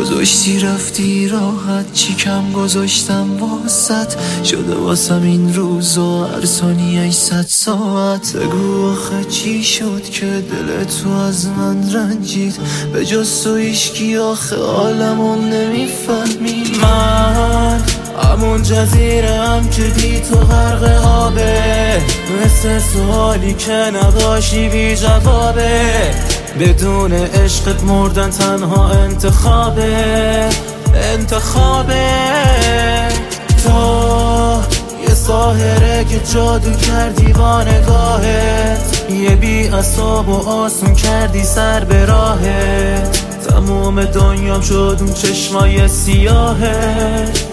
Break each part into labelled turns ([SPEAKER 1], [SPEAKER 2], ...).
[SPEAKER 1] گذاشتی رفتی راحت، چی کم گذاشتم واسط، شده واسم این روزا هر ثانیه‌اش 100 ساعت. بگو آخه چی شد که دل تو از من رنجید، به جز تو هیچکی آخه عالمو نمیفهمی. من همون جزیره‌ام که بی تو غرق آبه، مثل سوالی که نباشی بی جوابه. بدون عشقت مردن تنها انتخابه. تو یه ساحره که جادو کردی با نگاهت، یه بی عصاب و آسون کردی سر به راهت. تموم دنیام شد اون چشمای سیاهت.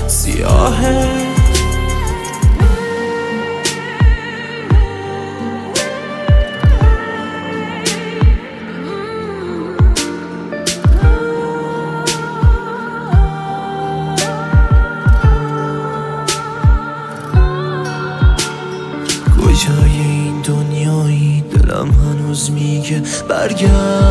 [SPEAKER 1] کجای این دنیایی دلم هنوز میگه برگرد،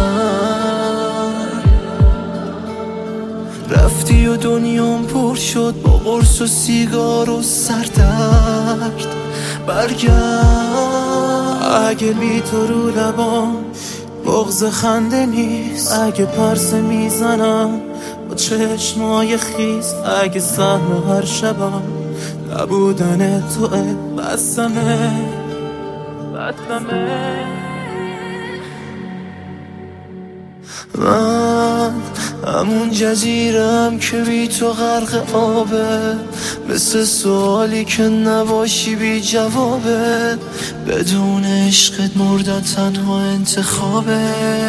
[SPEAKER 1] رفتی و دنیام پر شد با قرص و سیگار و سردرد. برگرد. اگه بی تو رو لبام بغض خنده نیست، اگه پرسه میزنم با چشمای خیس، اگه سهم هر شبم نبودن توه بسمه. من همون جزیره‌ام که بی تو غرق آبه، مثل سوالی که نباشی بی جوابه. بدون عشقت مردن تنها انتخابه.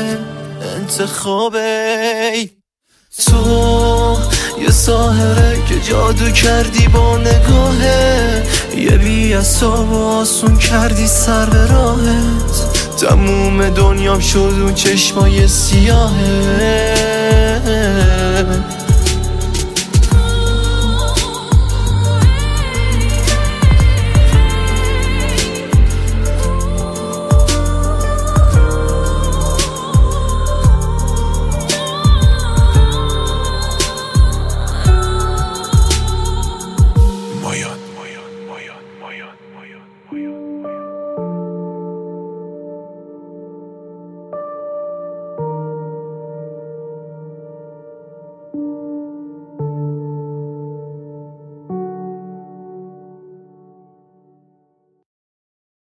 [SPEAKER 1] تو یه ساحره که جادو کردی با نگاهه، یه بی عصاب و آسون کردی سر به راهت. تموم دنیام شد اون چشمای سیاهه.